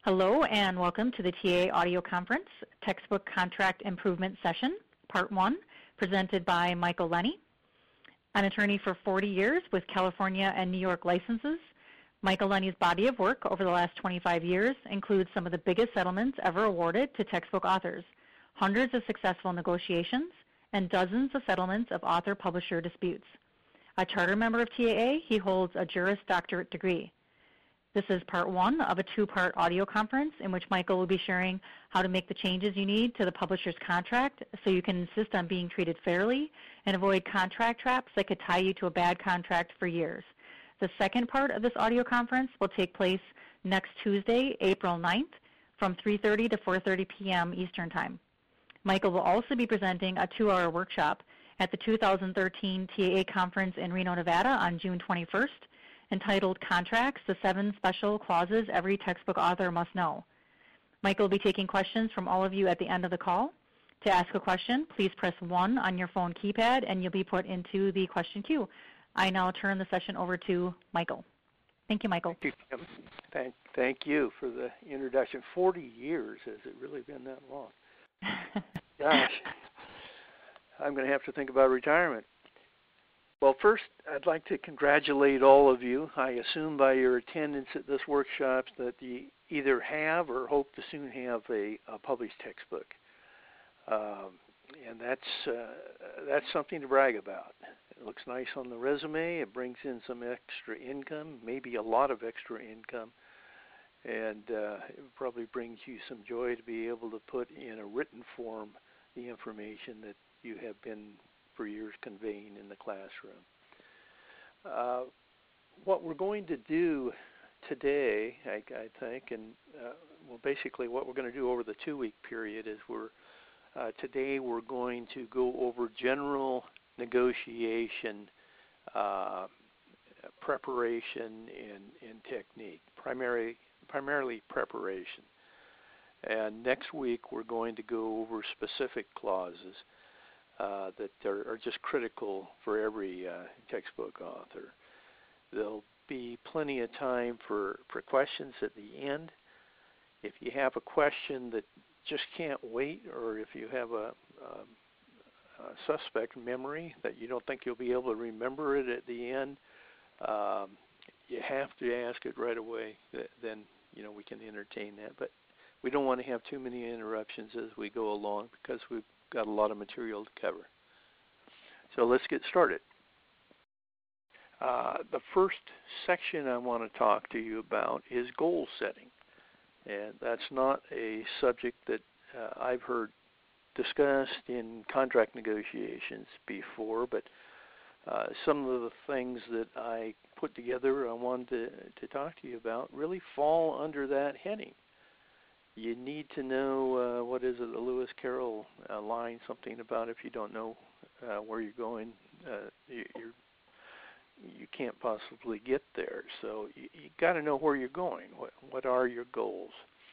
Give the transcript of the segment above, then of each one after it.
Hello and welcome to the TA Audio Conference, Textbook Contract Improvement Session, Part 1, presented by Michael Lenny. An attorney for 40 years with California and New York licenses, Michael Lenny's body of work over the last 25 years includes some of the biggest settlements ever awarded to textbook authors, hundreds of successful negotiations, and dozens of settlements of author-publisher disputes. A charter member of TAA, he holds a Juris Doctorate degree. This is part 1 of a 2-part audio conference in which Michael will be sharing how to make the changes you need to the publisher's contract so you can insist on being treated fairly and avoid contract traps that could tie you to a bad contract for years. The second part of this audio conference will take place next Tuesday, April 9th from 3:30 to 4:30 p.m. Eastern Time. Michael will also be presenting a 2-hour workshop at the 2013 TAA conference in Reno, Nevada on June 21st, entitled Contracts, the 7 Special Clauses Every Textbook Author Must Know. Michael will be taking questions from all of you at the end of the call. To ask a question, please press 1 on your phone keypad and you'll be put into the question queue. I now turn the session over to Michael. Thank you, Michael. Thank you, Kim. Thank you for the introduction. 40 years, has it really been that long? Gosh, I'm going to have to think about retirement. Well, first, I'd like to congratulate all of you. I assume by your attendance at this workshop that you either have or hope to soon have a published textbook. And that's something to brag about. It looks nice on the resume. It brings in some extra income, maybe a lot of extra income. And it probably brings you some joy to be able to put in a written form the information that you have been for years conveying in the classroom. What we're going to do today, I think, and well, basically what we're going to do over the 2-week period is today we're going to go over general negotiation preparation and technique, primarily preparation. And next week we're going to go over specific clauses that are just critical for every textbook author. There'll be plenty of time for questions at the end. If you have a question that just can't wait, or if you have a suspect memory that you don't think you'll be able to remember it at the end, you have to ask it right away. Then we can entertain that. But we don't want to have too many interruptions as we go along because we've got a lot of material to cover. So let's get started. The first section I want to talk to you about is goal setting. And that's not a subject that I've heard discussed in contract negotiations before, but some of the things that I put together I wanted to talk to you about really fall under that heading. You need to know, what is it, the Lewis Carroll line, something about if you don't know where you're going, you can't possibly get there. So you got to know where you're going. What are your goals?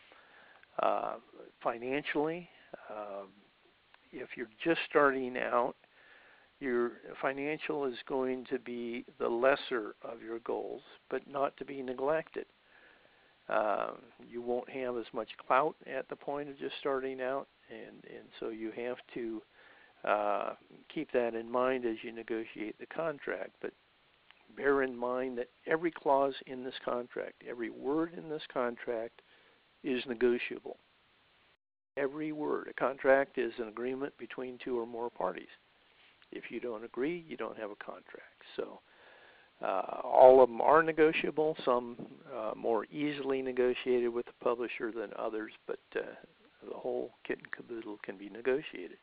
Financially, if you're just starting out, your financial is going to be the lesser of your goals, but not to be neglected. You won't have as much clout at the point of just starting out, and so you have to keep that in mind as you negotiate the contract. But bear in mind that every clause in this contract, every word in this contract is negotiable. Every word. A contract is an agreement between 2 or more parties. If you don't agree, you don't have a contract. So all of them are negotiable, some more easily negotiated with the publisher than others, but the whole kit and caboodle can be negotiated.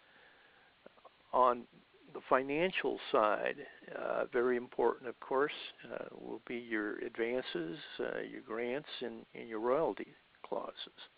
On the financial side, very important, of course, will be your advances, your grants, and your royalty clauses.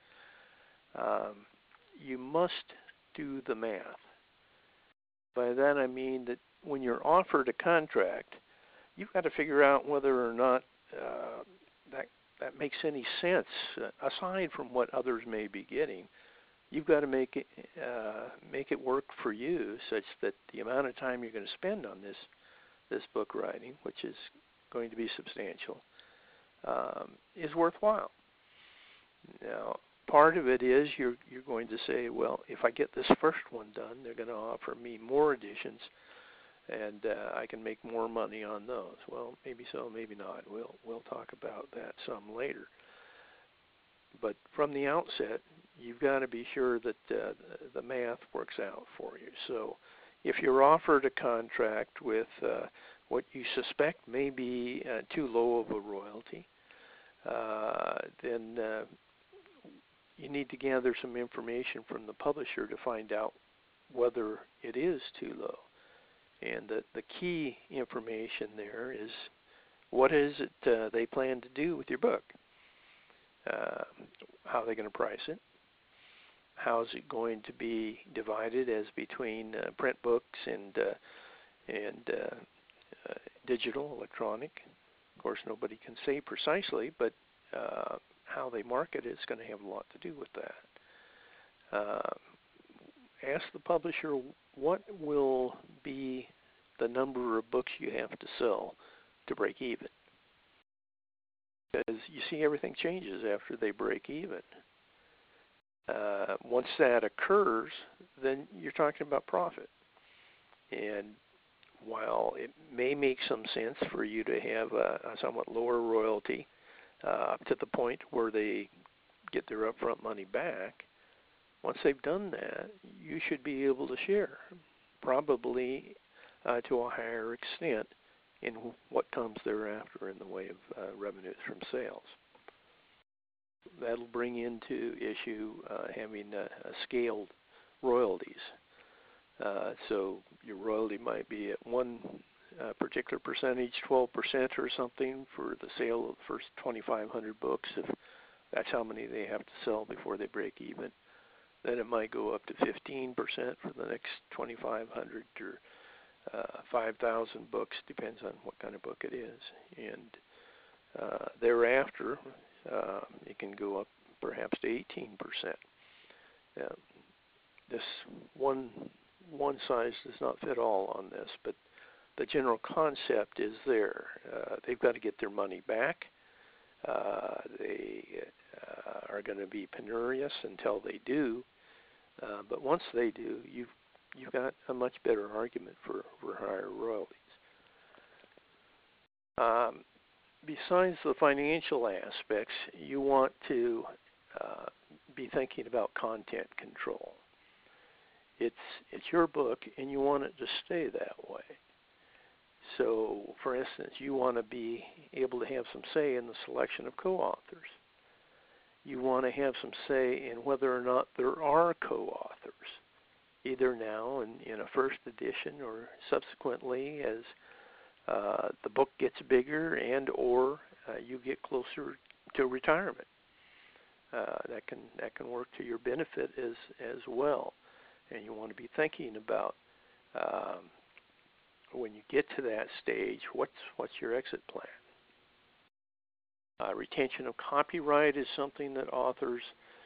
You must do the math. By that I mean that when you're offered a contract, you've got to figure out whether or not that makes any sense. Aside from what others may be getting, you've got to make it work for you, such that the amount of time you're going to spend on this book writing, which is going to be substantial, is worthwhile. Now, part of it is you're going to say, well, if I get this first one done, they're going to offer me more editions, and I can make more money on those. Well, maybe so, maybe not. We'll talk about that some later. But from the outset, you've got to be sure that the math works out for you. So if you're offered a contract with what you suspect may be too low of a royalty, then you need to gather some information from the publisher to find out whether it is too low. And the key information there is, what is it they plan to do with your book? How are they going to price it? How is it going to be divided as between print books and digital, electronic? Of course, nobody can say precisely, but how they market it is going to have a lot to do with that. Ask the publisher, what will be the number of books you have to sell to break even? Because you see, everything changes after they break even. Once that occurs, then you're talking about profit. And while it may make some sense for you to have a somewhat lower royalty up to the point where they get their upfront money back, once they've done that, you should be able to share, probably to a higher extent in what comes thereafter in the way of revenues from sales. That'll bring into issue having scaled royalties. So your royalty might be at one particular percentage, 12% or something, for the sale of the first 2,500 books, if that's how many they have to sell before they break even. Then it might go up to 15% for the next 2,500 or 5,000 books, depends on what kind of book it is. And thereafter, it can go up perhaps to 18%. This one size does not fit all on this, but the general concept is there. They've got to get their money back. They are going to be penurious until they do. But once they do, you've got a much better argument for higher royalties. Besides the financial aspects, you want to be thinking about content control. It's your book, and you want it to stay that way. So, for instance, you want to be able to have some say in the selection of co-authors. You want to have some say in whether or not there are co-authors, either now in a first edition or subsequently as the book gets bigger and or you get closer to retirement. That can work to your benefit as well. And you want to be thinking about when you get to that stage, what's your exit plan? Retention of copyright is something that authors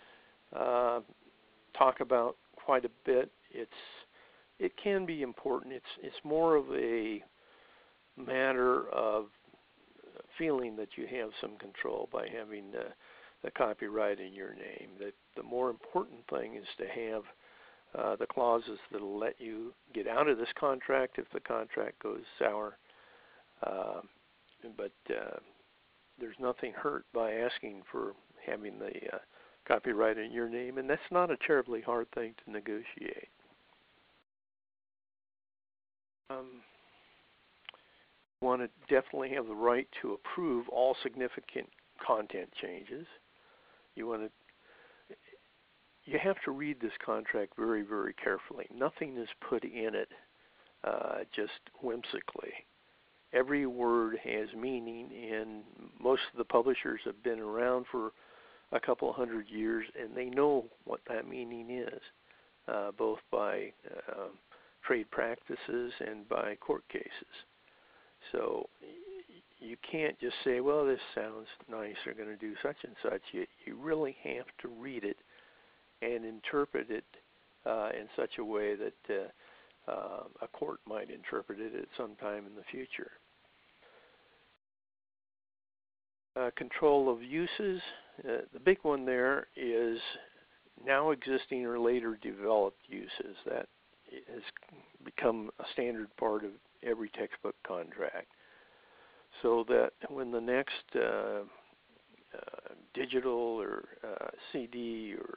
talk about quite a bit. It can be important. It's more of a matter of feeling that you have some control by having the copyright in your name. That the more important thing is to have the clauses that will let you get out of this contract if the contract goes sour. But there's nothing hurt by asking for having the copyright in your name, and that's not a terribly hard thing to negotiate. You want to definitely have the right to approve all significant content changes. You have to read this contract very, very carefully. Nothing is put in it just whimsically. Every word has meaning, and most of the publishers have been around for a couple of hundred years, and they know what that meaning is, both by trade practices and by court cases. So you can't just say, well, this sounds nice, they're going to do such and such. You really have to read it and interpret it in such a way that a court might interpret it at some time in the future. Control of uses. The big one there is now existing or later developed uses. That has become a standard part of every textbook contract. So that when the next digital or CD or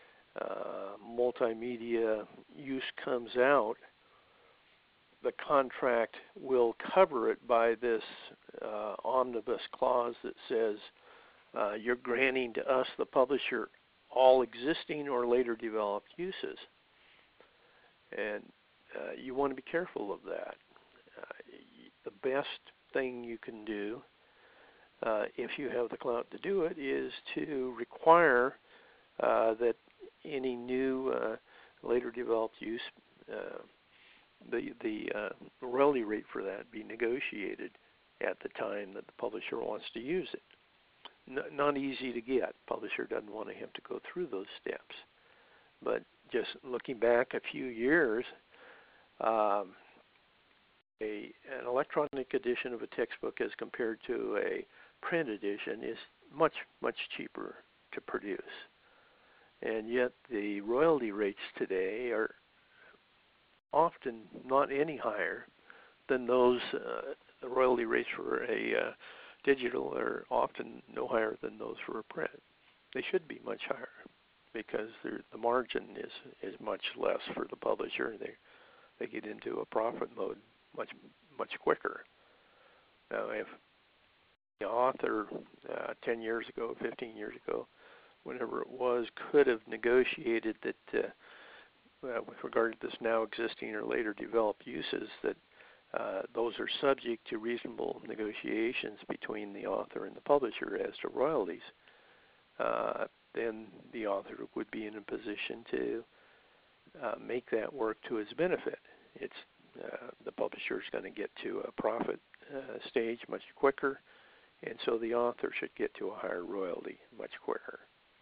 multimedia use comes out, the contract will cover it by this omnibus clause that says you're granting to us, the publisher, all existing or later developed uses. And you want to be careful of that. The best thing you can do, if you have the clout to do it, is to require that any new later developed use, the royalty rate for that be negotiated at the time that the publisher wants to use it. Not easy to get. Publisher doesn't want to have to go through those steps. But just looking back a few years, an electronic edition of a textbook as compared to a print edition is much, much cheaper to produce. And yet the royalty rates today are often not any higher than those. The royalty rates for a digital are often no higher than those for a print. They should be much higher because the margin is much less for the publisher. They get into a profit mode much quicker. Now, if the author 10 years ago, 15 years ago, whenever it was, could have negotiated that with regard to this now existing or later developed uses, that those are subject to reasonable negotiations between the author and the publisher as to royalties, then the author would be in a position to make that work to his benefit. It's the publisher is going to get to a profit stage much quicker, and so the author should get to a higher royalty much quicker.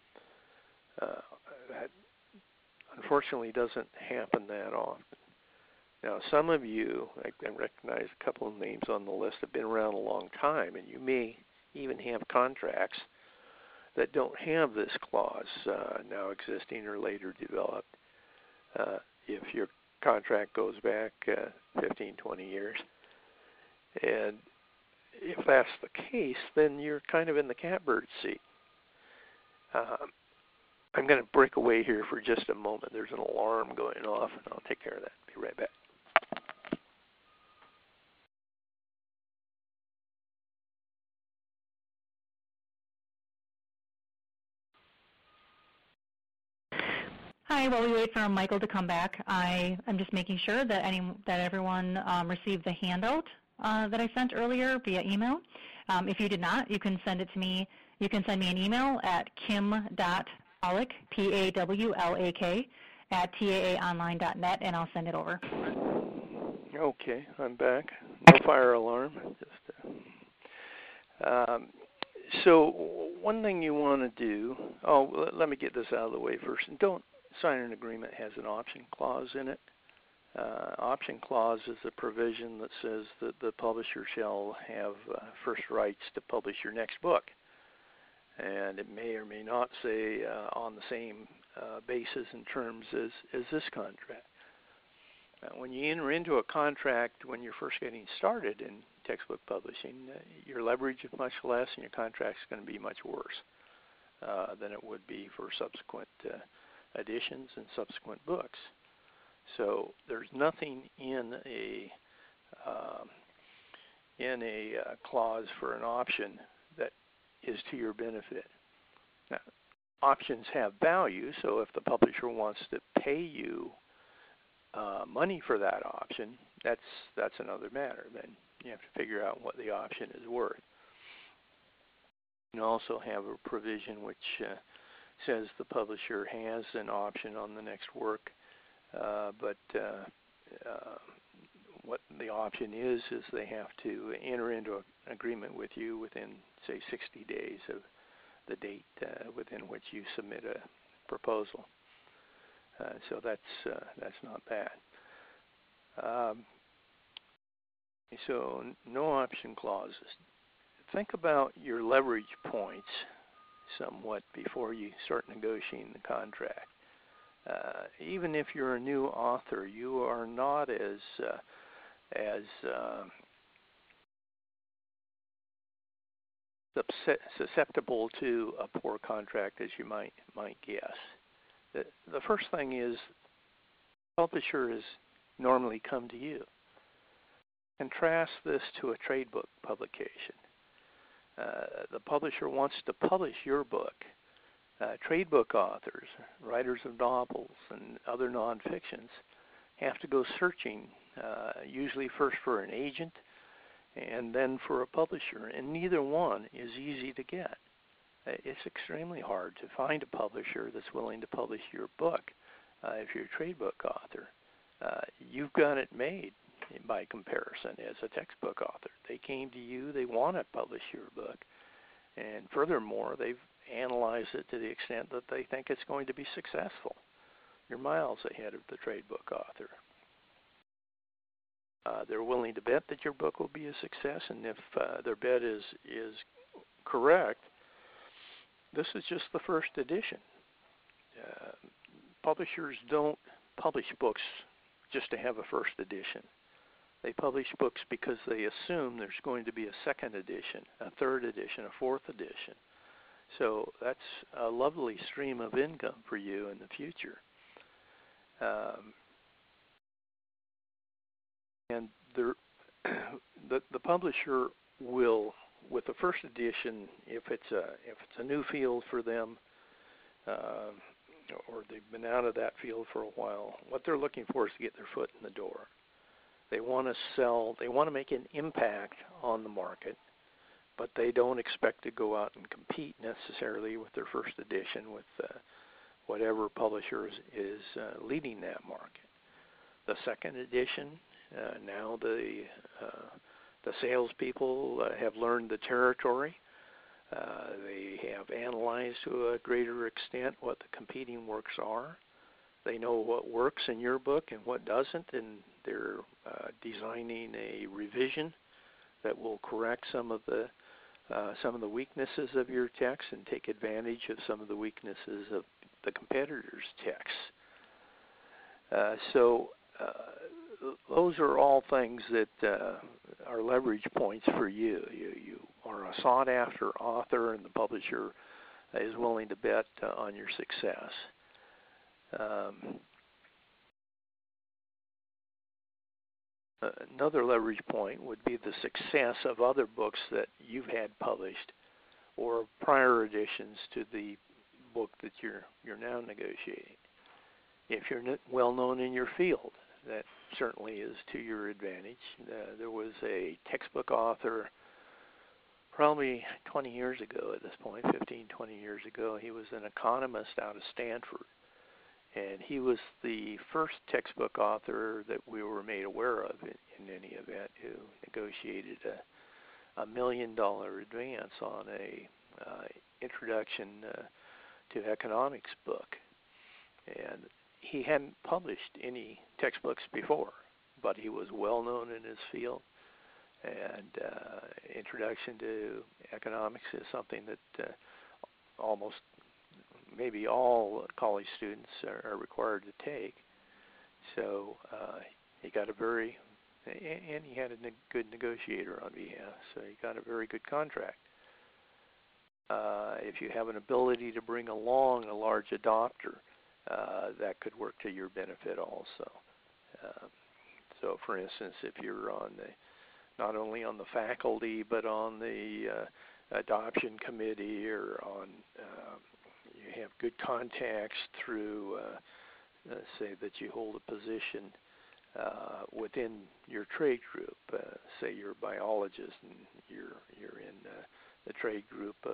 That unfortunately doesn't happen that often. Now, some of you, I recognize a couple of names on the list, have been around a long time, and you may even have contracts that don't have this clause, now existing or later developed. If your contract goes back 15, 20 years, and if that's the case, then you're kind of in the catbird seat. I'm going to break away here for just a moment. There's an alarm going off, and I'll take care of that. Be right back. Hi, while we wait for Michael to come back, I'm just making sure that everyone received the handout that I sent earlier via email. If you did not, you can send it to me. You can send me an email at kim.pawlak, P-A-W-L-A-K, at taaonline.net, and I'll send it over. Okay, I'm back. No fire alarm. So one thing you want to do, let me get this out of the way first. Don't sign an agreement that has an option clause in it. Option clause is a provision that says that the publisher shall have first rights to publish your next book. And it may or may not say on the same basis and terms as this contract. When you enter into a contract when you're first getting started in textbook publishing, your leverage is much less and your contract's going to be much worse than it would be for subsequent editions and subsequent books. So there's nothing in a clause for an option that is to your benefit. Now, options have value, so if the publisher wants to pay you money for that option, that's another matter. Then you have to figure out what the option is worth. You also have a provision which says the publisher has an option on the next work, but what the option is they have to enter into an agreement with you within, say, 60 days of the date within which you submit a proposal. So that's not bad. So no option clauses. Think about your leverage points. somewhat before you start negotiating the contract. Even if you're a new author, you are not as susceptible to a poor contract as you might guess. The first thing is, publisher has normally come to you. Contrast this to a trade book publication. The publisher wants to publish your book. Trade book authors, writers of novels and other nonfictions, have to go searching, usually first for an agent and then for a publisher, and neither one is easy to get. It's extremely hard to find a publisher that's willing to publish your book if you're a trade book author. You've got it made by comparison as a textbook author. They came to you, they want to publish your book, and furthermore, they've analyzed it to the extent that they think it's going to be successful. You're miles ahead of the trade book author. They're willing to bet that your book will be a success, and if their bet is correct, this is just the first edition. Publishers don't publish books just to have a first edition. They publish books because they assume there's going to be a second edition, a third edition, a fourth edition. So that's a lovely stream of income for you in the future. And the publisher will, with the first edition, if it's a new field for them, or they've been out of that field for a while, what they're looking for is to get their foot in the door. They want to sell, they want to make an impact on the market, but they don't expect to go out and compete necessarily with their first edition with whatever publisher is leading that market. The second edition, now the salespeople have learned the territory. They have analyzed to a greater extent what the competing works are. They know what works in your book and what doesn't, and they're designing a revision that will correct some of the weaknesses of your text and take advantage of some of the weaknesses of the competitors' texts. So those are all things that are leverage points for you. You are a sought-after author, and the publisher is willing to bet on your success. Another leverage point would be the success of other books that you've had published or prior additions to the book that you're now negotiating. If you're well known in your field, that certainly is to your advantage. There was a textbook author probably 20 years ago at this point, 15, 20 years ago. He was an economist out of Stanford. And he was the first textbook author that we were made aware of in any event who negotiated a $1 million advance on a introduction to economics book. And he hadn't published any textbooks before, but he was well known in his field. And introduction to economics is something that almost maybe all college students are required to take. So he got a very, and he had a good negotiator on behalf, so he got a very good contract. If you have an ability to bring along a large adopter, that could work to your benefit also. So for instance, if you're on not only on the faculty, but on the adoption committee, or on you have good contacts through, say that you hold a position within your trade group. Say you're a biologist and you're in the trade group of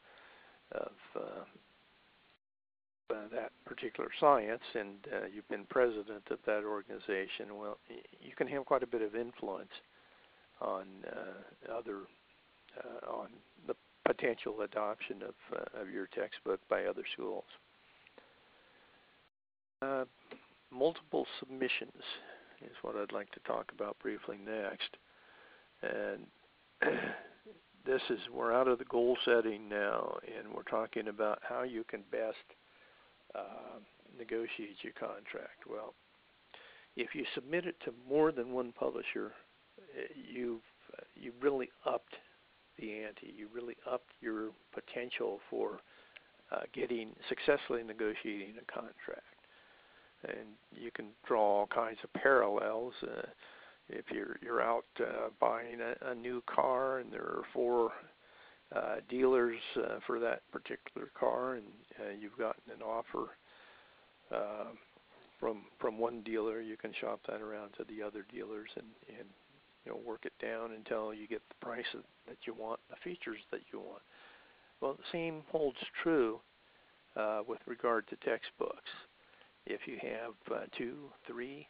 that particular science, and you've been president of that organization. Well, you can have quite a bit of influence on on the potential adoption of your textbook by other schools. Multiple submissions is what I'd like to talk about briefly next. And we're out of the goal setting now, and we're talking about how you can best negotiate your contract. Well, if you submit it to more than one publisher, you've really upped the ante. You really upped your potential for successfully negotiating a contract. And you can draw all kinds of parallels. If you're out buying a new car and there are 4 dealers for that particular car, and you've gotten an offer from one dealer, you can shop that around to the other dealers and work it down until you get the price that you want, the features that you want. Well, the same holds true with regard to textbooks. If you have 2, 3,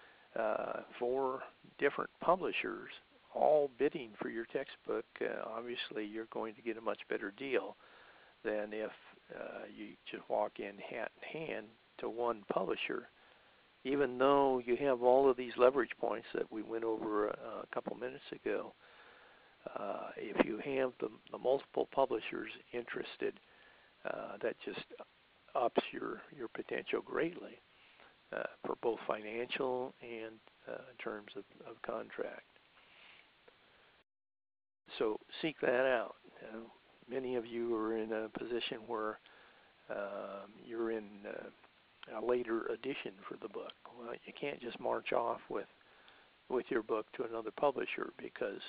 4 different publishers all bidding for your textbook, obviously you're going to get a much better deal than if you just walk in hat in hand to one publisher. Even though you have all of these leverage points that we went over a couple minutes ago, if you have the multiple publishers interested, that just ups your potential greatly for both financial and in terms of contract. So seek that out. Many of you are in a position where you're in a later edition for the book. Well, you can't just march off with your book to another publisher, because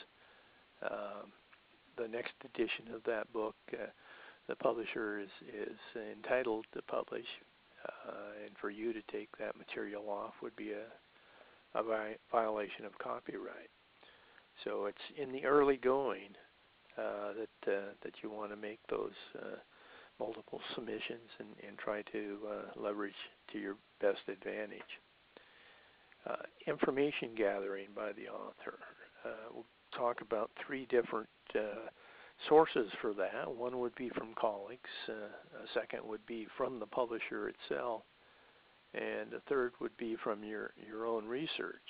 the next edition of that book, the publisher is entitled to publish, and for you to take that material off would be a violation of copyright. So it's in the early going that you want to make those multiple submissions and try to leverage to your best advantage. Information gathering by the author. We'll talk about 3 different sources for that. One would be from colleagues, a second would be from the publisher itself, and a third would be from your own research.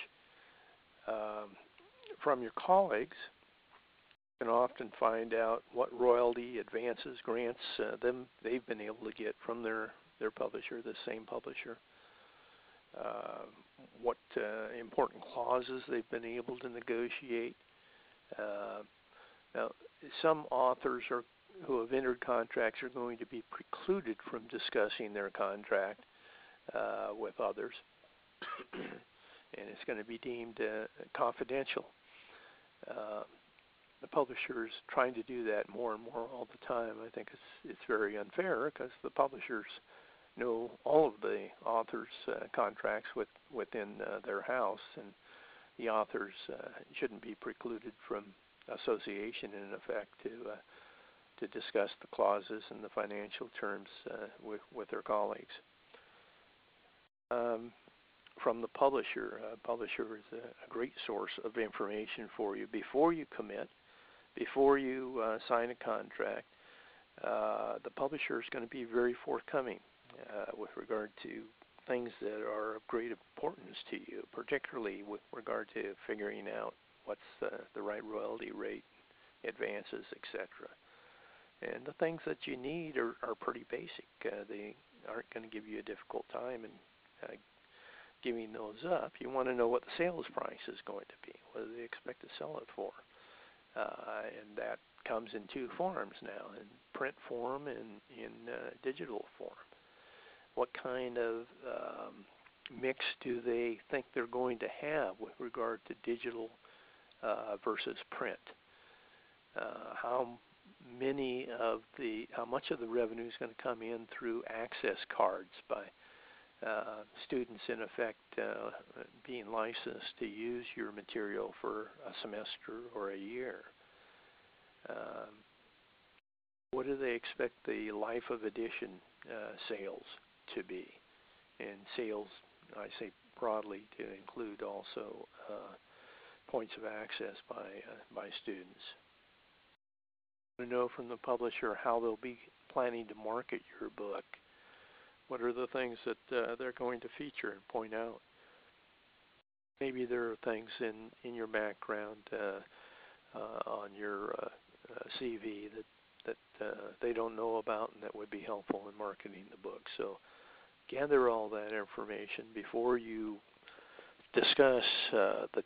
From your colleagues, you can often find out what royalty, advances, grants they've been able to get from their publisher, the same publisher. What important clauses they've been able to negotiate. Now, some authors who have entered contracts are going to be precluded from discussing their contract with others, and it's going to be deemed confidential. The publishers trying to do that more and more all the time. I think it's very unfair, because the publishers know all of the authors' contracts within their house, and the authors shouldn't be precluded from association, in effect, to discuss the clauses and the financial terms with their colleagues. From the publisher, publisher is a great source of information for you before you commit, before you sign a contract. The publisher is going to be very forthcoming with regard to things that are of great importance to you, particularly with regard to figuring out what's the right royalty rate, advances, etc. And the things that you need are pretty basic. They aren't going to give you a difficult time in giving those up. You want to know what the sales price is going to be. What do they expect to sell it for? And that comes in 2 forms now, in print form and in digital form. What kind of mix do they think they're going to have with regard to digital versus print? How much of the revenue is going to come in through access cards by students, in effect, being licensed to use your material for a semester or a year? What do they expect the life of edition sales to be? And sales, I say broadly, to include also points of access by students. To know from the publisher how they'll be planning to market your book. What are the things that they're going to feature and point out? Maybe there are things in your background on your CV that they don't know about and that would be helpful in marketing the book. So gather all that information before you discuss the